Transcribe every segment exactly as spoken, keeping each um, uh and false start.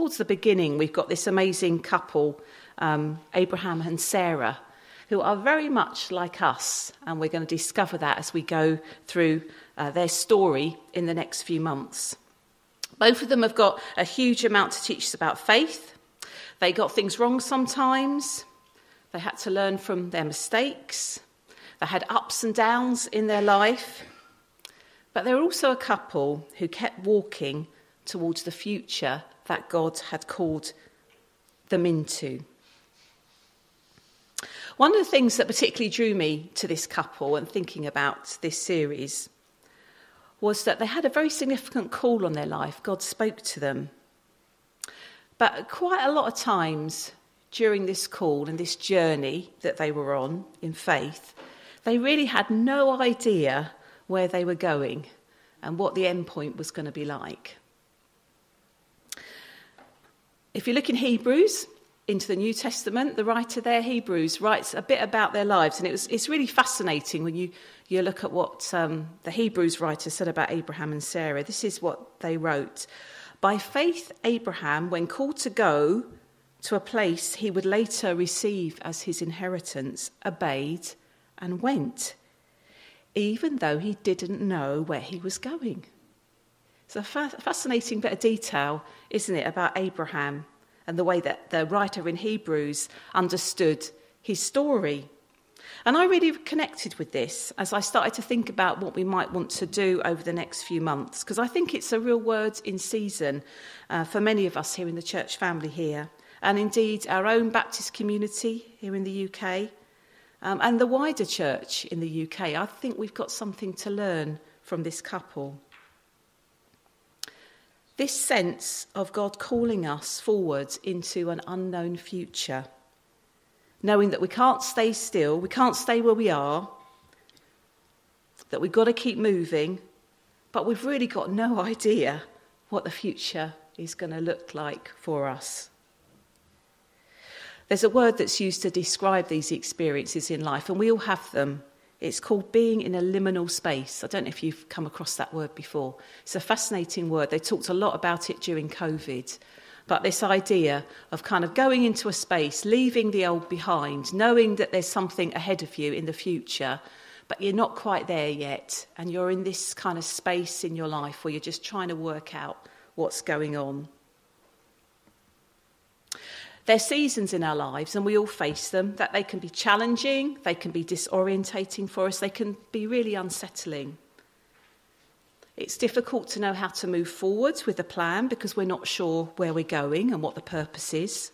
towards the beginning, we've got this amazing couple, um, Abraham and Sarah, who are very much like us. And we're going to discover that as we go through uh, their story in the next few months. Both of them have got a huge amount to teach us about faith. They got things wrong sometimes. They had to learn from their mistakes. They had ups and downs in their life. But they were also a couple who kept walking towards the future that God had called them into. One of the things that particularly drew me to this couple and thinking about this series was that they had a very significant call on their life. God spoke to them. But quite a lot of times during this call and this journey that they were on in faith, they really had no idea where they were going and what the end point was going to be like. If you look in Hebrews, into the New Testament, the writer there, Hebrews, writes a bit about their lives. And it was, it's really fascinating when you, you look at what um, the Hebrews writer said about Abraham and Sarah. This is what they wrote. By faith, Abraham, when called to go to a place he would later receive as his inheritance, obeyed and went, even though he didn't know where he was going. It's a fa- fascinating bit of detail, isn't it, about Abraham and the way that the writer in Hebrews understood his story. And I really connected with this as I started to think about what we might want to do over the next few months, because I think it's a real word in season uh, for many of us here in the church family here, and indeed our own Baptist community here in the U K, um, and the wider church in the U K. I think we've got something to learn from this couple. This sense of God calling us forward into an unknown future, knowing that we can't stay still, we can't stay where we are, that we've got to keep moving, but we've really got no idea what the future is going to look like for us. There's a word that's used to describe these experiences in life, and we all have them. It's called being in a liminal space. I don't know if you've come across that word before. It's a fascinating word. They talked a lot about it during COVID. But this idea of kind of going into a space, leaving the old behind, knowing that there's something ahead of you in the future, but you're not quite there yet. And you're in this kind of space in your life where you're just trying to work out what's going on. There's seasons in our lives, and we all face them, that they can be challenging, they can be disorientating for us, they can be really unsettling. It's difficult to know how to move forward with a plan because we're not sure where we're going and what the purpose is.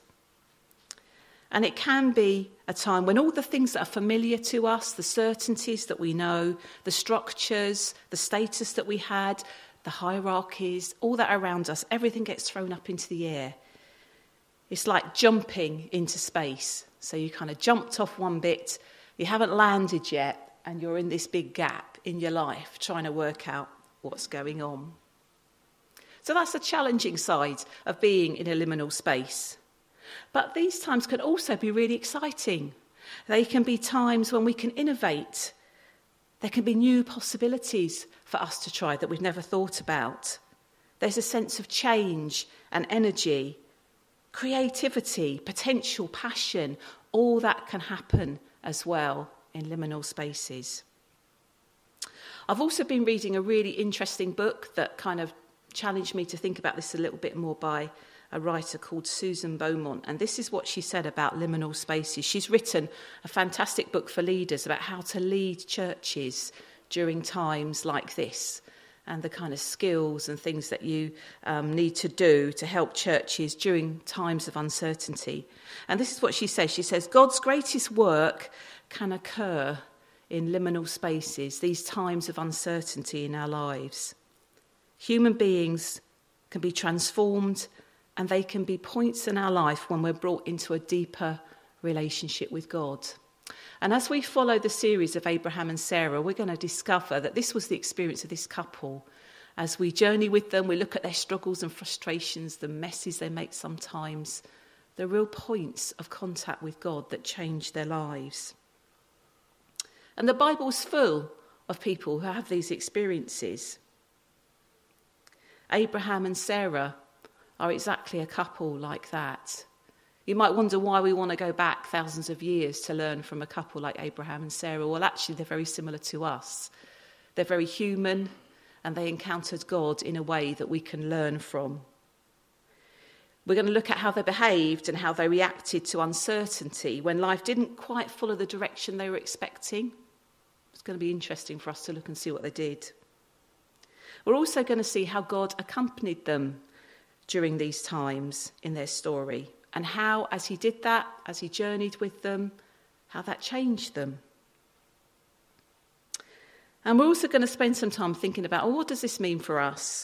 And it can be a time when all the things that are familiar to us, the certainties that we know, the structures, the status that we had, the hierarchies, all that around us, everything gets thrown up into the air. It's like jumping into space. So you kind of jumped off one bit, you haven't landed yet, and you're in this big gap in your life trying to work out what's going on. So that's the challenging side of being in a liminal space. But these times can also be really exciting. They can be times when we can innovate. There can be new possibilities for us to try that we've never thought about. There's a sense of change and energy, creativity, potential, passion, all that can happen as well in liminal spaces. I've also been reading a really interesting book that kind of challenged me to think about this a little bit more by a writer called Susan Beaumont. And this is what she said about liminal spaces. She's written a fantastic book for leaders about how to lead churches during times like this, and the kind of skills and things that you um, need to do to help churches during times of uncertainty. And this is what she says. She says, God's greatest work can occur in liminal spaces, these times of uncertainty in our lives. Human beings can be transformed, and they can be points in our life when we're brought into a deeper relationship with God. And as we follow the series of Abraham and Sarah, we're going to discover that this was the experience of this couple. As we journey with them, we look at their struggles and frustrations, the messes they make sometimes, the real points of contact with God that change their lives. And the Bible's full of people who have these experiences. Abraham and Sarah are exactly a couple like that. You might wonder why we want to go back thousands of years to learn from a couple like Abraham and Sarah. Well, actually, they're very similar to us. They're very human, and they encountered God in a way that we can learn from. We're going to look at how they behaved and how they reacted to uncertainty when life didn't quite follow the direction they were expecting. It's going to be interesting for us to look and see what they did. We're also going to see how God accompanied them during these times in their story, and how, as he did that, as he journeyed with them, how that changed them. And we're also going to spend some time thinking about, well, what does this mean for us?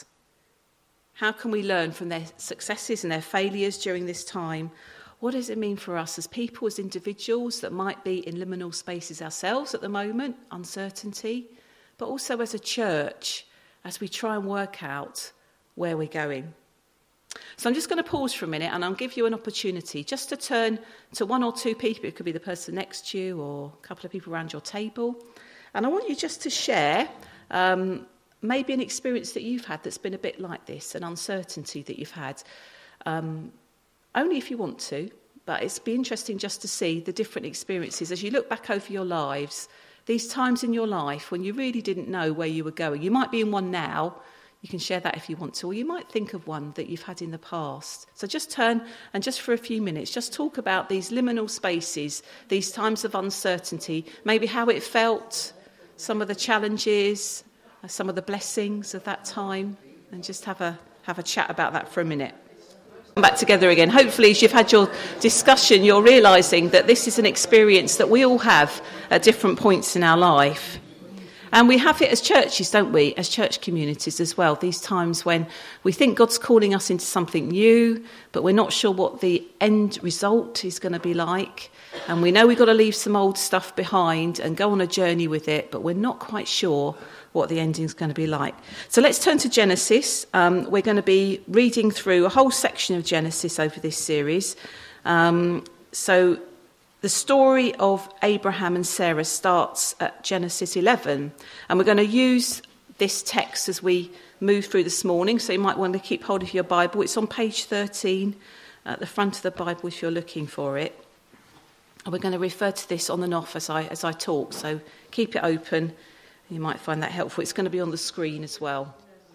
How can we learn from their successes and their failures during this time? What does it mean for us as people, as individuals that might be in liminal spaces ourselves at the moment, uncertainty, but also as a church, as we try and work out where we're going? So I'm just going to pause for a minute, and I'll give you an opportunity just to turn to one or two people. It could be the person next to you or a couple of people around your table. And I want you just to share um, maybe an experience that you've had that's been a bit like this, an uncertainty that you've had. Um, only if you want to, but it's be interesting just to see the different experiences as you look back over your lives, these times in your life when you really didn't know where you were going. You might be in one now. You can share that if you want to, or you might think of one that you've had in the past. So just turn and just for a few minutes, just talk about these liminal spaces, these times of uncertainty, maybe how it felt, some of the challenges, some of the blessings of that time, and just have a have a chat about that for a minute. Come back together again. Hopefully, as you've had your discussion, you're realising that this is an experience that we all have at different points in our life. And we have it as churches, don't we, as church communities as well, these times when we think God's calling us into something new, but we're not sure what the end result is going to be like. And we know we've got to leave some old stuff behind and go on a journey with it, but we're not quite sure what the ending's going to be like. So let's turn to Genesis. Um, we're going to be reading through a whole section of Genesis over this series. Um, so the story of Abraham and Sarah starts at Genesis eleven, and we're going to use this text as we move through this morning, so you might want to keep hold of your Bible. It's on page thirteen at the front of the Bible if you're looking for it. And we're going to refer to this on and off as I, as I talk, so keep it open. You might find that helpful. It's going to be on the screen as well.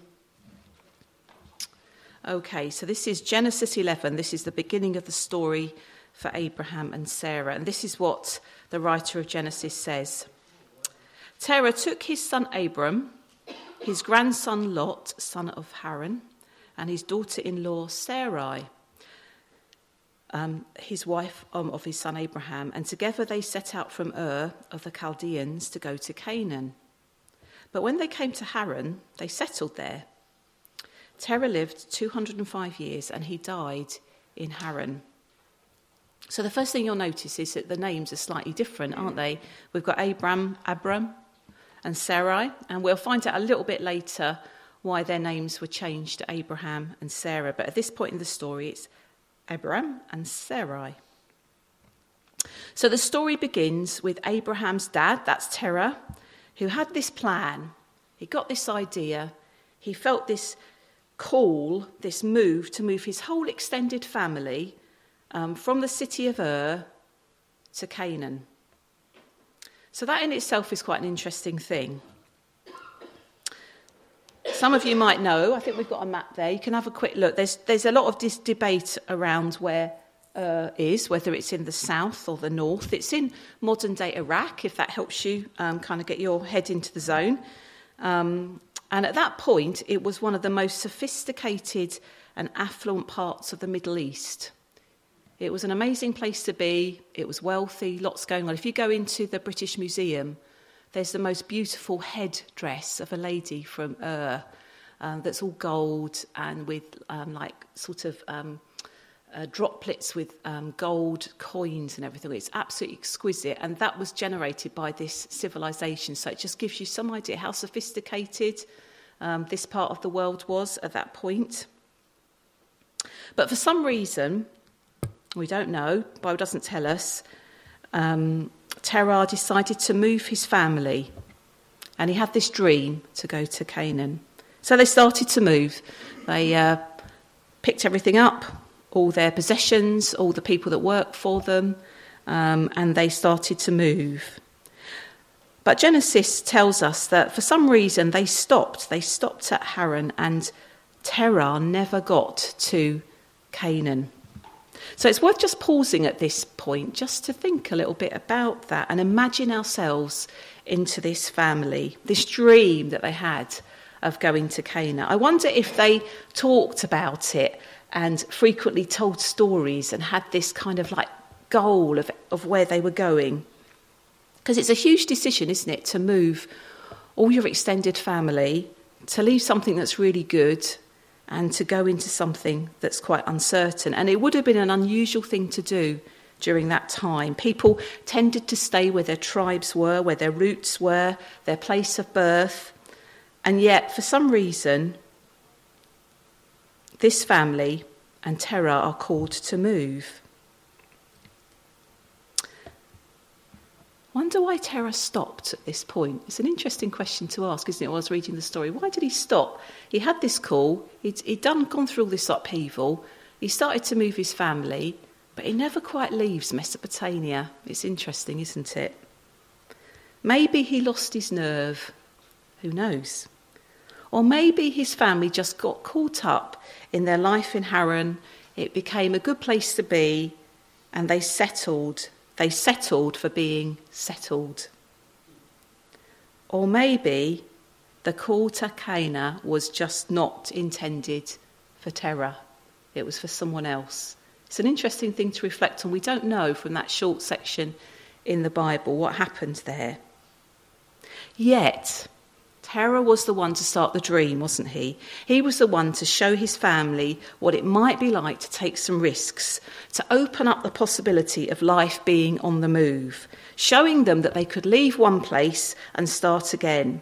Okay, so this is Genesis eleven. This is the beginning of the story for Abraham and Sarah. And this is what the writer of Genesis says. Terah took his son Abram, his grandson Lot, son of Haran, and his daughter-in-law Sarai, um, his wife um, of his son Abraham, and together they set out from Ur of the Chaldeans to go to Canaan. But when they came to Haran, they settled there. Terah lived two hundred five years, and he died in Haran. So the first thing you'll notice is that the names are slightly different, aren't they? We've got Abram, Abram, and Sarai, and we'll find out a little bit later why their names were changed to Abraham and Sarah. But at this point in the story, it's Abram and Sarai. So the story begins with Abraham's dad, that's Terah, who had this plan. He got this idea. He felt this call, this move to move his whole extended family Um, from the city of Ur to Canaan. So that in itself is quite an interesting thing. Some of you might know, I think we've got a map there, you can have a quick look. There's there's a lot of this debate around where Ur is, whether it's in the south or the north. It's in modern-day Iraq, if that helps you um, kind of get your head into the zone. Um, and at that point, it was one of the most sophisticated and affluent parts of the Middle East. It was an amazing place to be. It was wealthy, lots going on. If you go into the British Museum, there's the most beautiful headdress of a lady from Ur um, that's all gold and with um, like sort of um, uh, droplets with um, gold coins and everything. It's absolutely exquisite, and that was generated by this civilization. So it just gives you some idea how sophisticated um, this part of the world was at that point. But for some reason, we don't know, the Bible doesn't tell us, um, Terah decided to move his family, and he had this dream to go to Canaan. So they started to move. They uh, picked everything up, all their possessions, all the people that work for them, um, and they started to move. But Genesis tells us that for some reason they stopped. They stopped at Haran, and Terah never got to Canaan. So it's worth just pausing at this point just to think a little bit about that and imagine ourselves into this family, this dream that they had of going to Canaan. I wonder if they talked about it and frequently told stories and had this kind of like goal of, of where they were going. Because it's a huge decision, isn't it, to move all your extended family, to leave something that's really good and to go into something that's quite uncertain. And it would have been an unusual thing to do during that time. People tended to stay where their tribes were, where their roots were, their place of birth. And yet, for some reason, this family and Terah are called to move. Wonder why Terah stopped at this point. It's an interesting question to ask, isn't it? While I was reading the story, why did he stop? He had this call. He'd, he'd done gone through all this upheaval. He started to move his family, but he never quite leaves Mesopotamia. It's interesting, isn't it? Maybe he lost his nerve. Who knows? Or maybe his family just got caught up in their life in Haran. It became a good place to be, and they settled. They settled for being settled. Or maybe the call to Canaan was just not intended for Terah. It was for someone else. It's an interesting thing to reflect on. We don't know from that short section in the Bible what happened there. Yet, Terah was the one to start the dream, wasn't he? He was the one to show his family what it might be like to take some risks, to open up the possibility of life being on the move, showing them that they could leave one place and start again.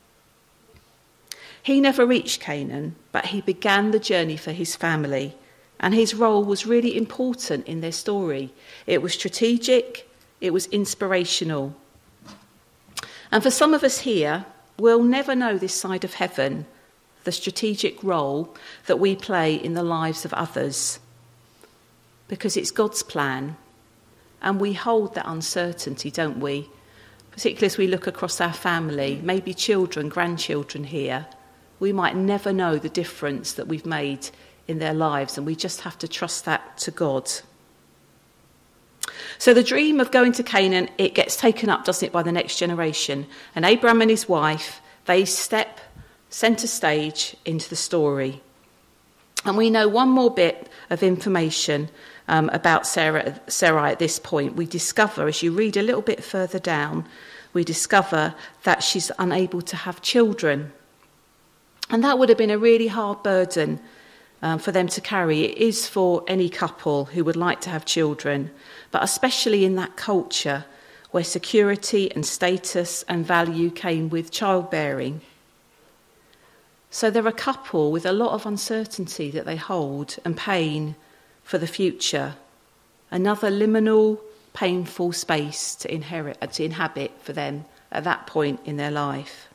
He never reached Canaan, but he began the journey for his family, and his role was really important in their story. It was strategic, it was inspirational. And for some of us here, we'll never know this side of heaven, the strategic role that we play in the lives of others, because it's God's plan, and we hold that uncertainty, don't we? Particularly as we look across our family, maybe children, grandchildren here, we might never know the difference that we've made in their lives, and we just have to trust that to God. So the dream of going to Canaan, it gets taken up, doesn't it, by the next generation. And Abraham and his wife, they step centre stage into the story. And we know one more bit of information um, about Sarah, Sarai at this point. We discover, as you read a little bit further down, we discover that she's unable to have children. And that would have been a really hard burden um, for them to carry. It is for any couple who would like to have children, but especially in that culture where security and status and value came with childbearing. So they're a couple with a lot of uncertainty that they hold and pain for the future. Another liminal, painful space to inherit, to inhabit for them at that point in their life.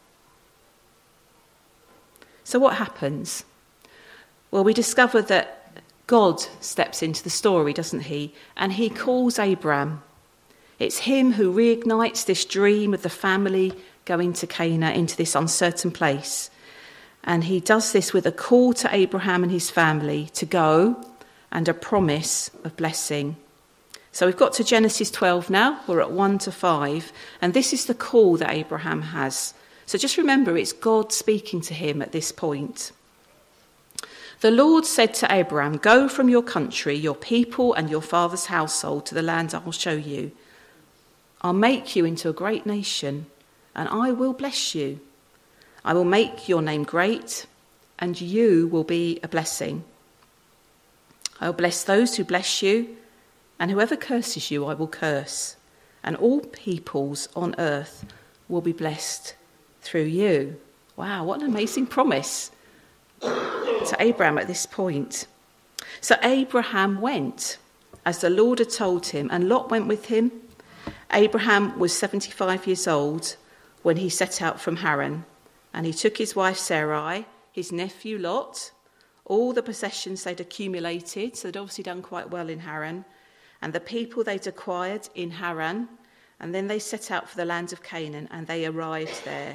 So what happens? Well, we discover that God steps into the story, doesn't he? And he calls Abraham. It's him who reignites this dream of the family going to Canaan, into this uncertain place. And he does this with a call to Abraham and his family to go and a promise of blessing. So we've got to Genesis twelve now. We're at one to five. And this is the call that Abraham has. So just remember, it's God speaking to him at this point. The Lord said to Abraham, "Go from your country, your people and your father's household to the land I will show you. I'll make you into a great nation, and I will bless you. I will make your name great, and you will be a blessing. I will bless those who bless you, and whoever curses you I will curse, and all peoples on earth will be blessed through you." Wow, what an amazing promise to Abraham at this point. So Abraham went, as the Lord had told him, and Lot went with him. Abraham was seventy-five years old when he set out from Haran, and he took his wife Sarai, his nephew Lot, all the possessions they'd accumulated, so they'd obviously done quite well in Haran, and the people they'd acquired in Haran, and then they set out for the land of Canaan, and they arrived there.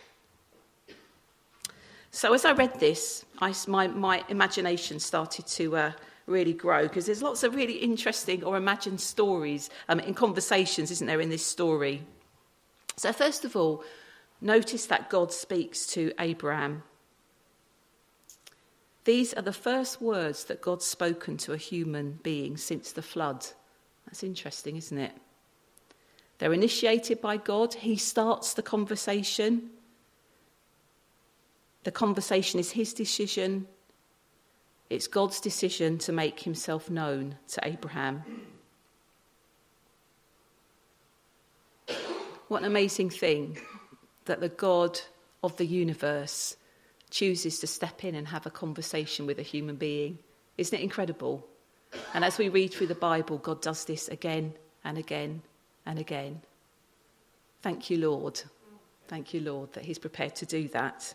So as I read this, I, my, my imagination started to uh, really grow, because there's lots of really interesting or imagined stories um, in conversations, isn't there, in this story? So first of all, notice that God speaks to Abraham. These are the first words that God's spoken to a human being since the flood. That's interesting, isn't it? They're initiated by God. He starts the conversation. The conversation is his decision. It's God's decision to make himself known to Abraham. What an amazing thing that the God of the universe chooses to step in and have a conversation with a human being. Isn't it incredible? And as we read through the Bible, God does this again and again and again. Thank you, Lord. Thank you, Lord, that he's prepared to do that.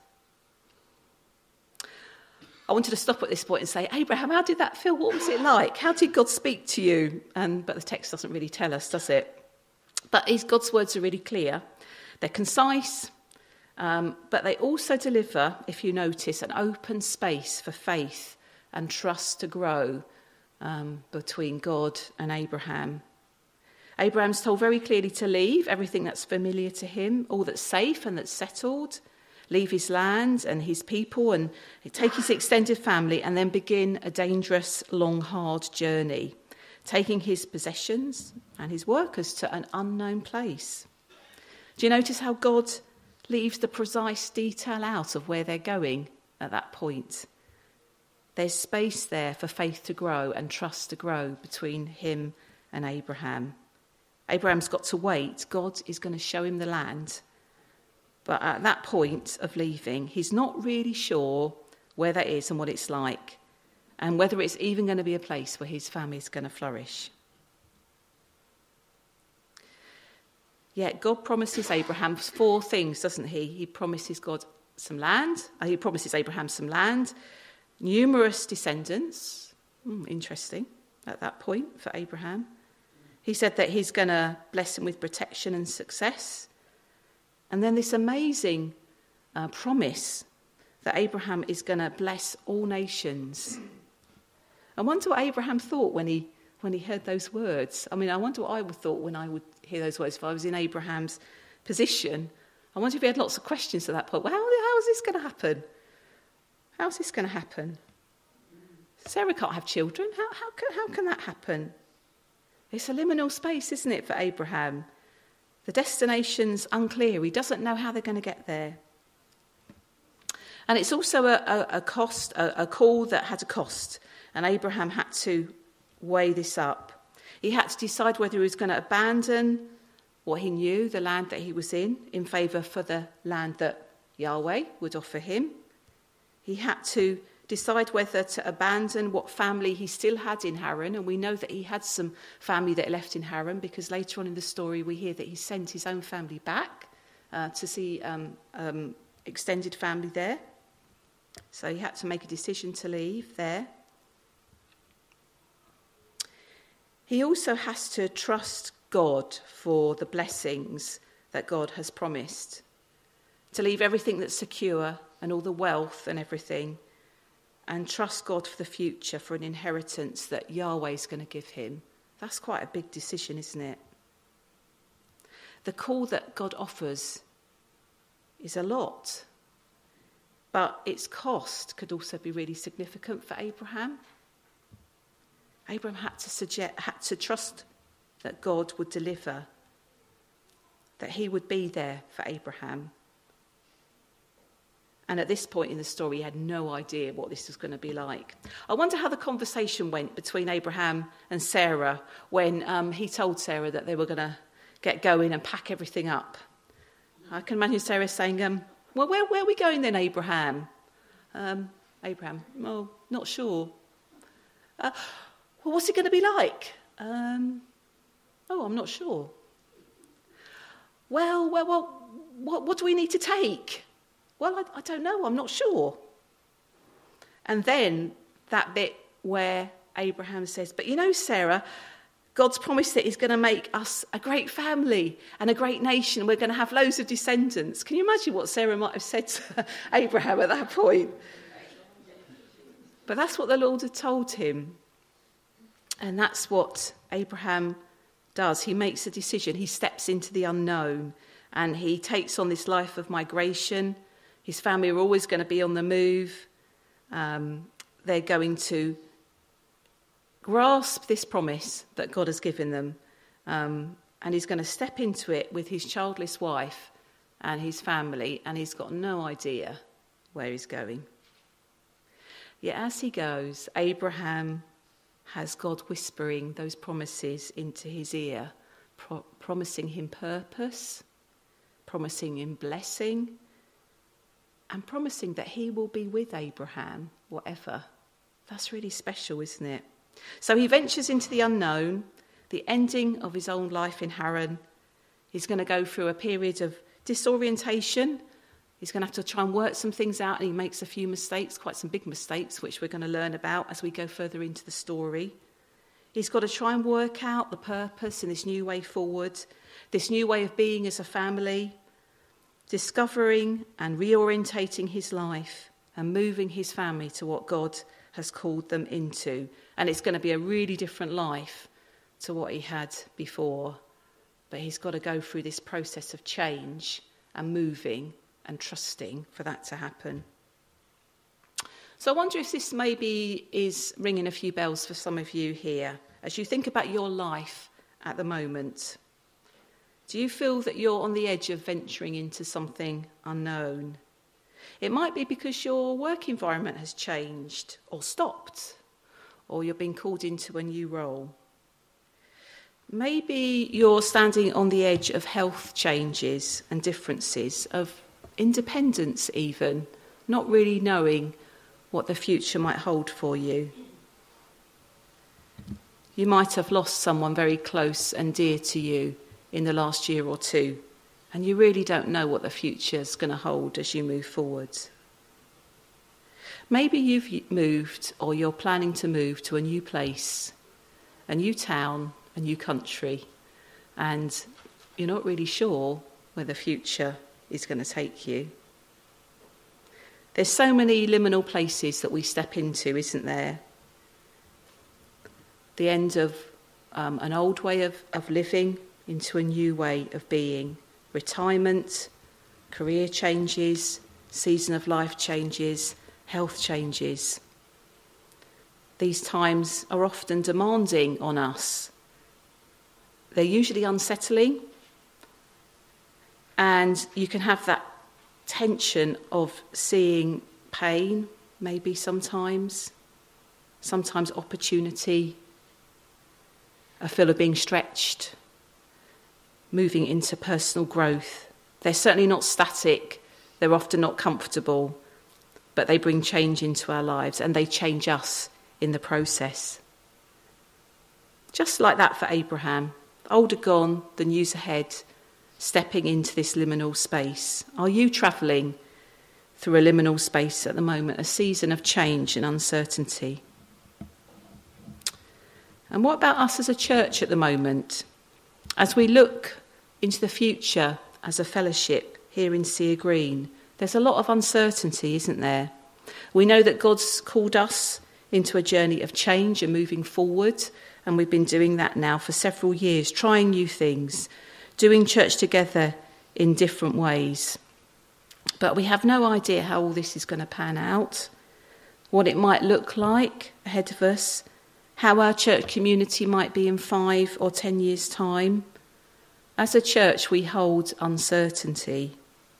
I wanted to stop at this point and say, Abraham, how did that feel? What was it like? How did God speak to you? And but the text doesn't really tell us, does it? But his, God's words are really clear. They're concise, um, but they also deliver, if you notice, an open space for faith and trust to grow um, between God and Abraham. Abraham's told very clearly to leave everything that's familiar to him, all that's safe and that's settled, leave his land and his people and take his extended family and then begin a dangerous, long, hard journey, taking his possessions and his workers to an unknown place. Do you notice how God leaves the precise detail out of where they're going at that point? There's space there for faith to grow and trust to grow between him and Abraham. Abraham's got to wait. God is going to show him the land. But at that point of leaving, he's not really sure where that is and what it's like, and whether it's even going to be a place where his family is going to flourish. Yet God promises Abraham four things, doesn't he? He promises God some land. He promises Abraham some land, numerous descendants. Hmm, interesting at that point for Abraham. He said that he's going to bless him with protection and success. And then this amazing uh, promise that Abraham is going to bless all nations. I wonder what Abraham thought when he when he heard those words. I mean, I wonder what I would thought when I would hear those words if I was in Abraham's position. I wonder if he had lots of questions at that point. Well, how, how is this going to happen? How's this going to happen? Sarah can't have children. How, how, can, how can that happen? It's a liminal space, isn't it, for Abraham? The destination's unclear. He doesn't know how they're going to get there. And it's also a, a, a cost, a, a call that had a cost. And Abraham had to weigh this up. He had to decide whether he was going to abandon what he knew, the land that he was in, in favour for the land that Yahweh would offer him. He had to decide whether to abandon what family he still had in Haran, and we know that he had some family that left in Haran, because later on in the story we hear that he sent his own family back uh, to see um, um, extended family there. So he had to make a decision to leave there. He also has to trust God for the blessings that God has promised, to leave everything that's secure and all the wealth and everything, and trust God for the future, for an inheritance that Yahweh's going to give him. That's quite a big decision, isn't it? The call that God offers is a lot, but its cost could also be really significant for Abraham. Abraham had to suggest, had to trust that God would deliver, that he would be there for Abraham. And at this point in the story, he had no idea what this was going to be like. I wonder how the conversation went between Abraham and Sarah when um, he told Sarah that they were going to get going and pack everything up. I can imagine Sarah saying, um, well, where, where are we going then, Abraham? Um, Abraham, oh, not sure. Uh, well, what's it going to be like? Um, oh, I'm not sure. Well, well, well, what, what do we need to take? Well, I, I don't know, I'm not sure. And then that bit where Abraham says, but you know, Sarah, God's promised that he's going to make us a great family and a great nation. We're going to have loads of descendants. Can you imagine what Sarah might have said to Abraham at that point? But that's what the Lord had told him. And that's what Abraham does. He makes a decision. He steps into the unknown and he takes on this life of migration. His family are always going to be on the move. Um, they're going to grasp this promise that God has given them. Um, and he's going to step into it with his childless wife and his family. And he's got no idea where he's going. Yet as he goes, Abraham has God whispering those promises into his ear, pro- promising him purpose, promising him blessing, and promising that he will be with Abraham, whatever. That's really special, isn't it? So he ventures into the unknown, the ending of his own life in Haran. He's going to go through a period of disorientation. He's going to have to try and work some things out, and he makes a few mistakes, quite some big mistakes, which we're going to learn about as we go further into the story. He's got to try and work out the purpose in this new way forward, this new way of being as a family, discovering and reorientating his life and moving his family to what God has called them into. And it's going to be a really different life to what he had before. But he's got to go through this process of change and moving and trusting for that to happen. So I wonder if this maybe is ringing a few bells for some of you here as you think about your life at the moment. Do you feel that you're on the edge of venturing into something unknown? It might be because your work environment has changed or stopped, or you're being called into a new role. Maybe you're standing on the edge of health changes and differences, of independence even, not really knowing what the future might hold for you. You might have lost someone very close and dear to you in the last year or two, and you really don't know what the future is going to hold as you move forward. Maybe you've moved, or you're planning to move to a new place, a new town, a new country, and you're not really sure where the future is going to take you. There's so many liminal places that we step into, isn't there? The end of um, an old way of, of living into a new way of being. Retirement, career changes, season of life changes, health changes. These times are often demanding on us. They're usually unsettling, and you can have that tension of seeing pain, maybe sometimes, sometimes opportunity, a feel of being stretched, moving into personal growth. They're certainly not static, they're often not comfortable, but they bring change into our lives and they change us in the process. Just like that for Abraham, older gone, the news ahead, stepping into this liminal space. Are you travelling through a liminal space at the moment, a season of change and uncertainty? And what about us as a church at the moment? As we look into the future as a fellowship here in Sea Green, there's a lot of uncertainty, isn't there? We know that God's called us into a journey of change and moving forward, and we've been doing that now for several years, trying new things, doing church together in different ways. But we have no idea how all this is going to pan out, what it might look like ahead of us, how our church community might be in five or ten years' time. As a church, we hold uncertainty.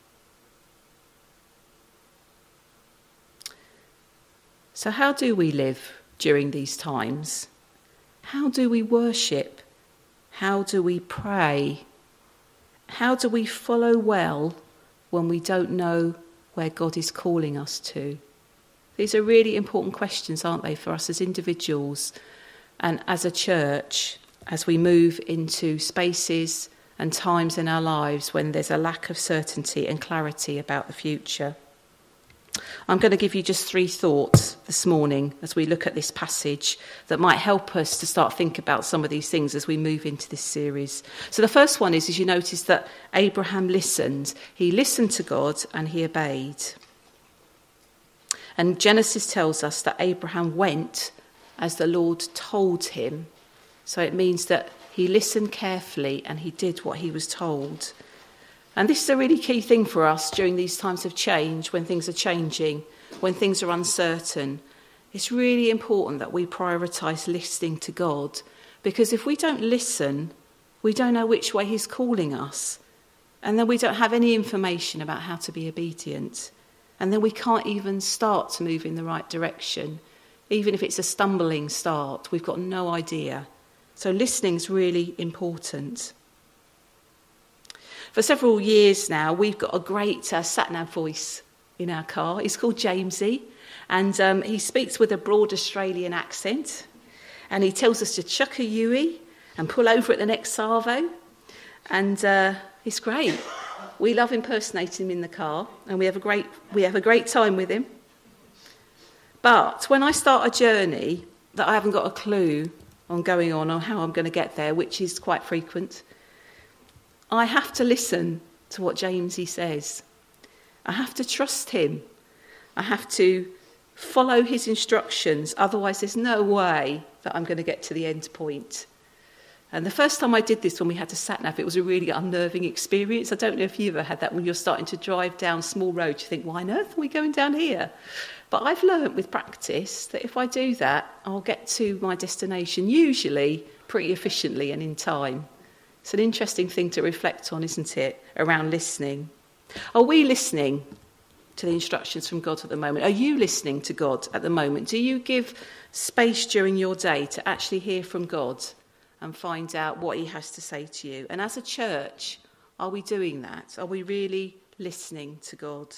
So how do we live during these times? How do we worship? How do we pray? How do we follow well when we don't know where God is calling us to? These are really important questions, aren't they, for us as individuals and as a church, as we move into spaces and times in our lives when there's a lack of certainty and clarity about the future. I'm going to give you just three thoughts this morning as we look at this passage that might help us to start thinking about some of these things as we move into this series. So the first one is, as you notice, that Abraham listened. He listened to God and he obeyed. And Genesis tells us that Abraham went as the Lord told him. So it means that he listened carefully and he did what he was told. And this is a really key thing for us during these times of change, when things are changing, when things are uncertain. It's really important that we prioritise listening to God, because if we don't listen, we don't know which way he's calling us. And then we don't have any information about how to be obedient. And then we can't even start to move in the right direction. Even if it's a stumbling start, we've got no idea. So listening is really important. For several years now, we've got a great uh, sat-nav voice in our car. He's called Jamesy, and um, he speaks with a broad Australian accent. And he tells us to chuck a Yui and pull over at the next Savo. And uh, it's great. We love impersonating him in the car, and we have a great we have a great time with him. But when I start a journey that I haven't got a clue on going on or how I'm going to get there, which is quite frequent, I have to listen to what Jamesy says. I have to trust him. I have to follow his instructions. Otherwise, there's no way that I'm going to get to the end point. And the first time I did this when we had to sat-nav, it was a really unnerving experience. I don't know if you've ever had that when you're starting to drive down small roads. You think, why on earth are we going down here? But I've learnt with practice that if I do that, I'll get to my destination usually pretty efficiently and in time. It's an interesting thing to reflect on, isn't it, around listening. Are we listening to the instructions from God at the moment? Are you listening to God at the moment? Do you give space during your day to actually hear from God and find out what he has to say to you? And as a church, are we doing that? Are we really listening to God?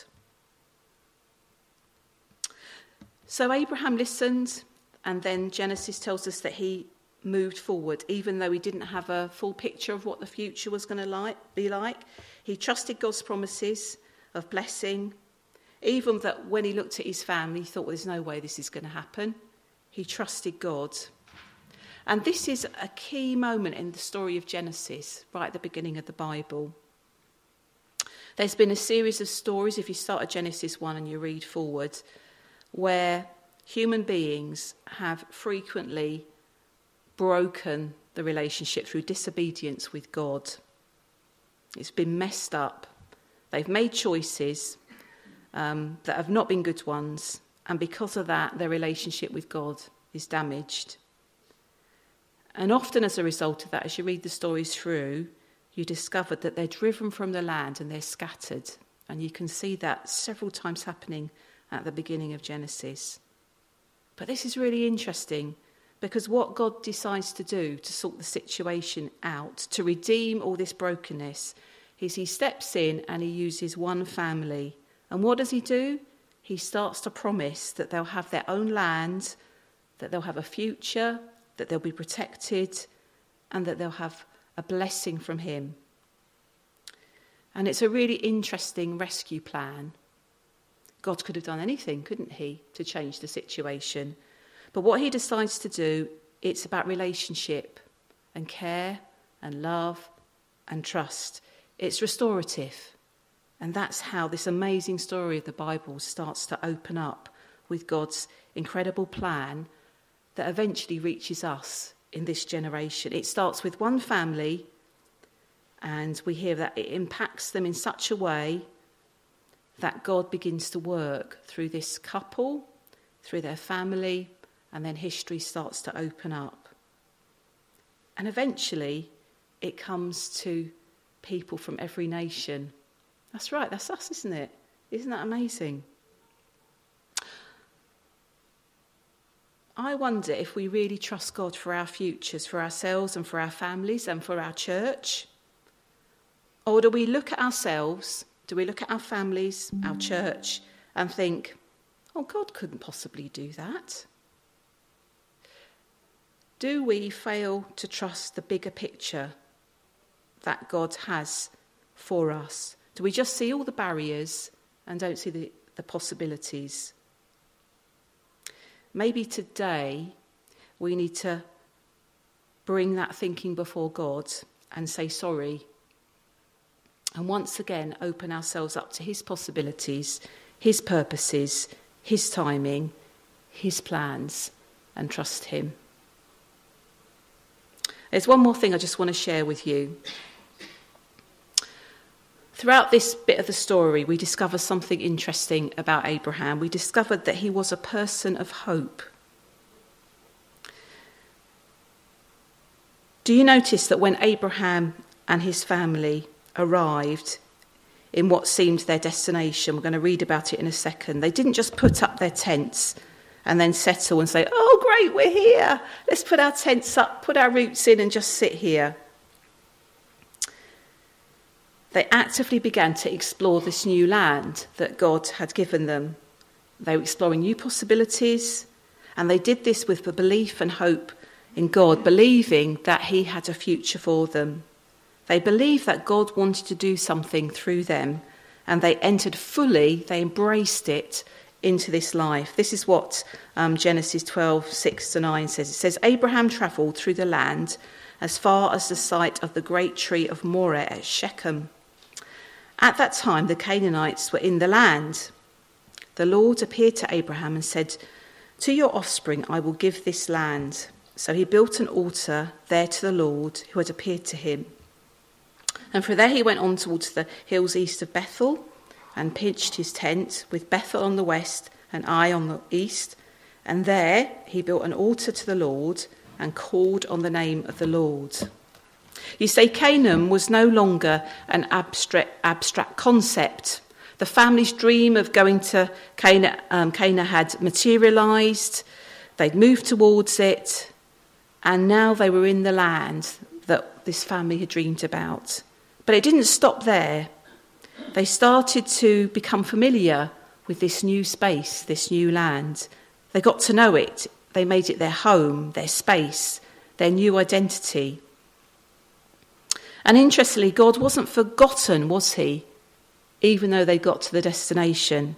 So Abraham listened, and then Genesis tells us that he moved forward, even though he didn't have a full picture of what the future was going to like, be like. He trusted God's promises of blessing, even that when he looked at his family, he thought, well, there's no way this is going to happen. He trusted God. And this is a key moment in the story of Genesis, right at the beginning of the Bible. There's been a series of stories, if you start at Genesis one and you read forward, where human beings have frequently broken the relationship through disobedience with God. It's been messed up. They've made choices um, that have not been good ones, and because of that, their relationship with God is damaged. And often as a result of that, as you read the stories through, you discover that they're driven from the land and they're scattered. And you can see that several times happening at the beginning of Genesis. But this is really interesting, because what God decides to do to sort the situation out, to redeem all this brokenness, is he steps in and he uses one family. And what does he do? He starts to promise that they'll have their own land, that they'll have a future, that they'll be protected, and that they'll have a blessing from him. And it's a really interesting rescue plan. God could have done anything, couldn't he, to change the situation? But what he decides to do, it's about relationship and care and love and trust. It's restorative. And that's how this amazing story of the Bible starts to open up, with God's incredible plan that eventually reaches us in this generation. It starts with one family, and we hear that it impacts them in such a way that God begins to work through this couple, through their family, and then history starts to open up. And eventually it comes to people from every nation. That's right, that's us, isn't it? Isn't that amazing? I wonder if we really trust God for our futures, for ourselves and for our families and for our church. Or do we look at ourselves, do we look at our families, our church, and think, oh, God couldn't possibly do that? Do we fail to trust the bigger picture that God has for us? Do we just see all the barriers and don't see the, the possibilities. Maybe today we need to bring that thinking before God and say sorry. And once again, open ourselves up to his possibilities, his purposes, his timing, his plans, and trust him. There's one more thing I just want to share with you. Throughout this bit of the story, we discover something interesting about Abraham. We discovered that he was a person of hope. Do you notice that when Abraham and his family arrived in what seemed their destination, we're going to read about it in a second, they didn't just put up their tents and then settle and say, oh great, we're here, let's put our tents up, put our roots in and just sit here. They actively began to explore this new land that God had given them. They were exploring new possibilities, and they did this with the belief and hope in God, believing that he had a future for them. They believed that God wanted to do something through them, and they entered fully, they embraced it into this life. This is what um, Genesis twelve, six to nine says. It says, Abraham travelled through the land as far as the site of the great tree of Moreh at Shechem. At that time, the Canaanites were in the land. The Lord appeared to Abraham and said, to your offspring I will give this land. So he built an altar there to the Lord who had appeared to him. And from there he went on towards the hills east of Bethel and pitched his tent with Bethel on the west and Ai on the east. And there he built an altar to the Lord and called on the name of the Lord. You see, Canaan was no longer an abstract, abstract concept. The family's dream of going to Canaan, um, Canaan had materialised. They'd moved towards it. And now they were in the land that this family had dreamed about. But it didn't stop there. They started to become familiar with this new space, this new land. They got to know it. They made it their home, their space, their new identity. And interestingly, God wasn't forgotten, was he? Even though they got to the destination.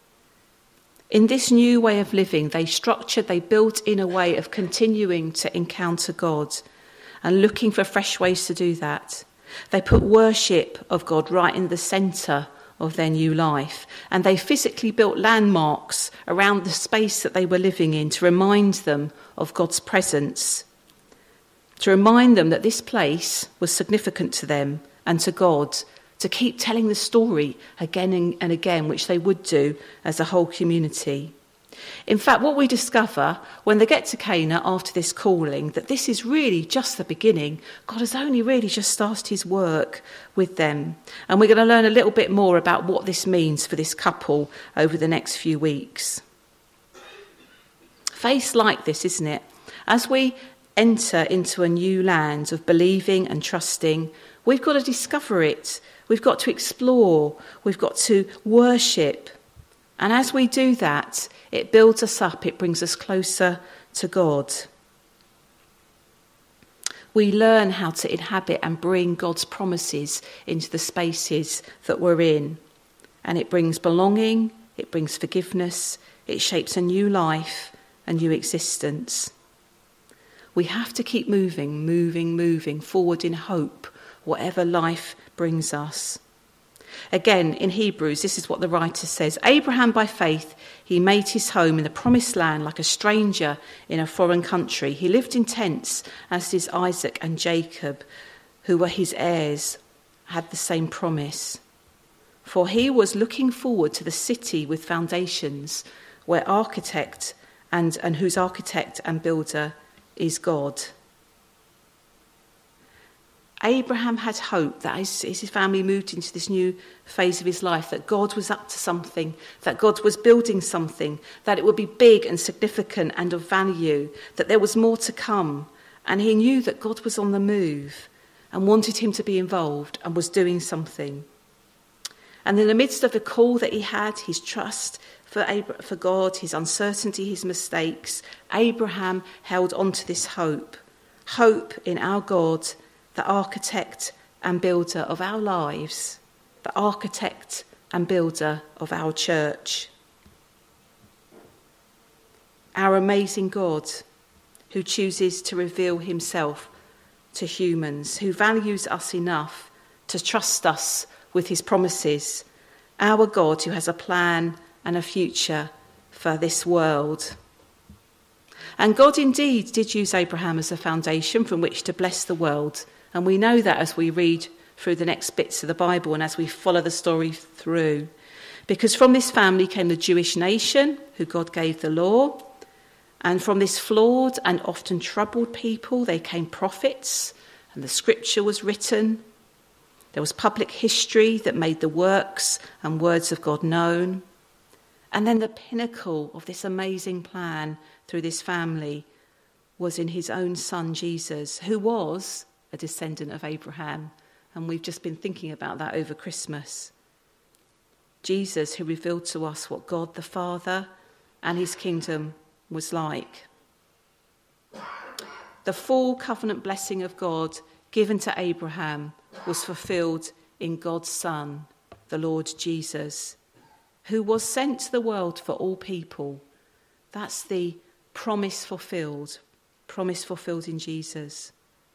In this new way of living, they structured, they built in a way of continuing to encounter God and looking for fresh ways to do that. They put worship of God right in the centre of their new life. And they physically built landmarks around the space that they were living in to remind them of God's presence. To remind them that this place was significant to them and to God, to keep telling the story again and again, which they would do as a whole community. In fact, what we discover when they get to Canaan after this calling, that this is really just the beginning. God has only really just started his work with them. And we're going to learn a little bit more about what this means for this couple over the next few weeks. Faith's like this, isn't it? As we enter into a new land of believing and trusting, we've got to discover it. We've got to explore. We've got to worship. And as we do that, it builds us up. It brings us closer to God. We learn how to inhabit and bring God's promises into the spaces that we're in. And it brings belonging. It brings forgiveness. It shapes a new life, a new existence. We have to keep moving, moving, moving forward in hope, whatever life brings us. Again, in Hebrews, this is what the writer says. Abraham, by faith, he made his home in the promised land like a stranger in a foreign country. He lived in tents, as did Isaac and Jacob, who were his heirs, had the same promise. For he was looking forward to the city with foundations, where architect and, and whose architect and builder is God. Abraham had hope that as his family moved into this new phase of his life, that God was up to something, that God was building something, that it would be big and significant and of value, that there was more to come. And he knew that God was on the move and wanted him to be involved and was doing something. And in the midst of the call that he had, his trust for Abra- for God, his uncertainty, his mistakes, Abraham held on to this hope. Hope in our God, the architect and builder of our lives, the architect and builder of our church. Our amazing God, who chooses to reveal himself to humans, who values us enough to trust us with his promises. Our God, who has a plan and a future for this world. And God indeed did use Abraham as a foundation from which to bless the world. And we know that as we read through the next bits of the Bible and as we follow the story through. Because from this family came the Jewish nation, who God gave the law. And from this flawed and often troubled people, they came prophets, and the scripture was written. There was public history that made the works and words of God known. And then the pinnacle of this amazing plan through this family was in his own son, Jesus, who was a descendant of Abraham. And we've just been thinking about that over Christmas. Jesus, who revealed to us what God the Father and his kingdom was like. The full covenant blessing of God given to Abraham was fulfilled in God's Son, the Lord Jesus, who was sent to the world for all people. That's the promise fulfilled, promise fulfilled in Jesus.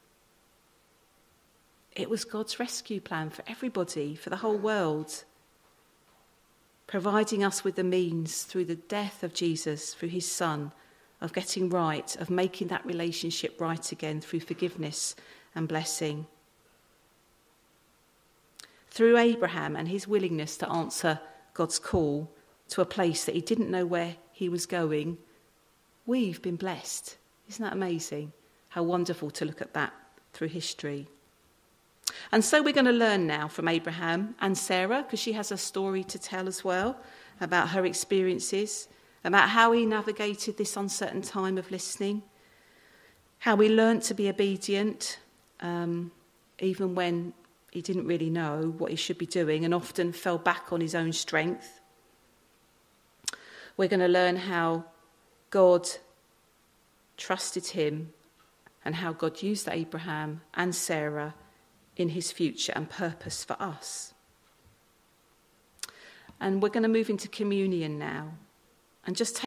It was God's rescue plan for everybody, for the whole world, providing us with the means through the death of Jesus, through his Son, of getting right, of making that relationship right again through forgiveness and blessing. Through Abraham and his willingness to answer God's call to a place that he didn't know where he was going, we've been blessed. Isn't that amazing? How wonderful to look at that through history. And so we're going to learn now from Abraham and Sarah, because she has a story to tell as well about her experiences, about how he navigated this uncertain time of listening, how he learnt to be obedient, um, even when he didn't really know what he should be doing and often fell back on his own strength. We're going to learn how God trusted him and how God used Abraham and Sarah in his future and purpose for us. And we're going to move into communion now and just take